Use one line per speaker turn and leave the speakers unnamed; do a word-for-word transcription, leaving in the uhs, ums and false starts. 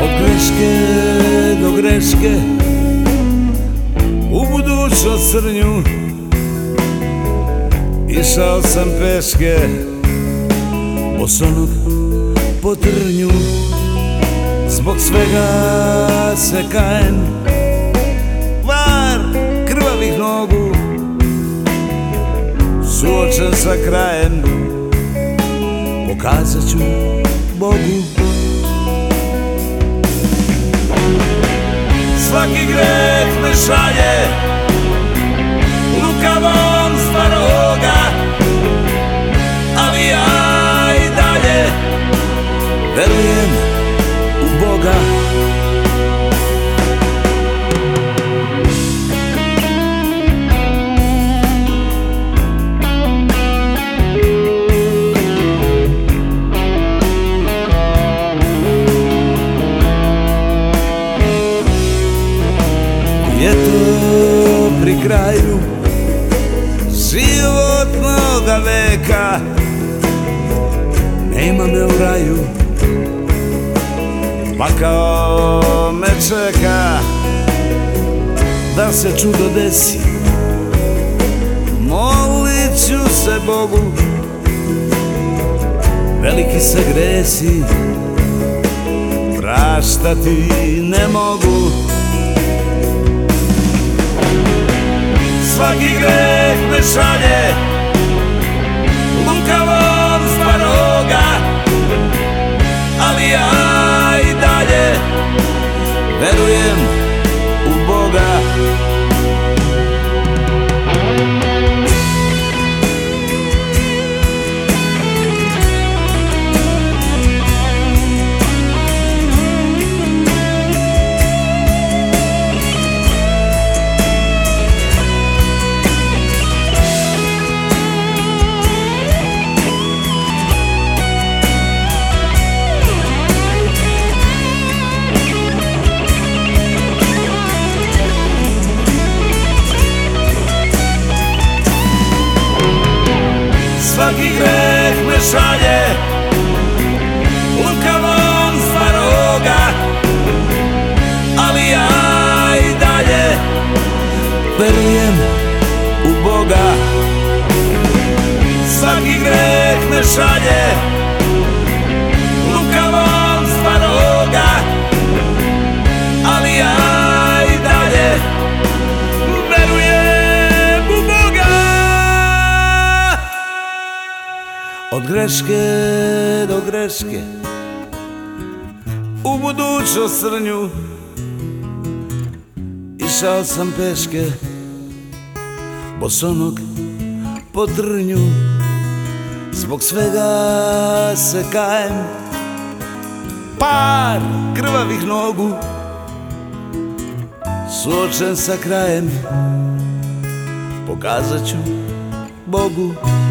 Od greške do greške u budućnost crnju išao sam peške, bosonog po trnju. Zbog svega se kajem, var krvavih nogu, suočen sa krajem, pokazat ću Bogu. Svaki greh me šalje lukavom staroga, ali ja i dalje verujem u Boga. Eto pri kraju životnoga veka, nema me u raju, pakao me čeka. Da se čudo desi, molit ću se Bogu, veliki se gresi praštati ne mogu. Svaki greh me šalje lukavom staroga, ali ja i dalje verujem u Boga. Svaki greh me šalje lukavom staroga, ali ja i dalje verujem u Boga. Svaki greh me šalje lukavom staroga, ali ja i dalje verujem u Boga. Od greške do greške u budućnost crnju išao sam peške, bosonog po trnju. Zbog svega se kajem, par krvavih nogu, suočen sa krajem, pokazat ću Bogu.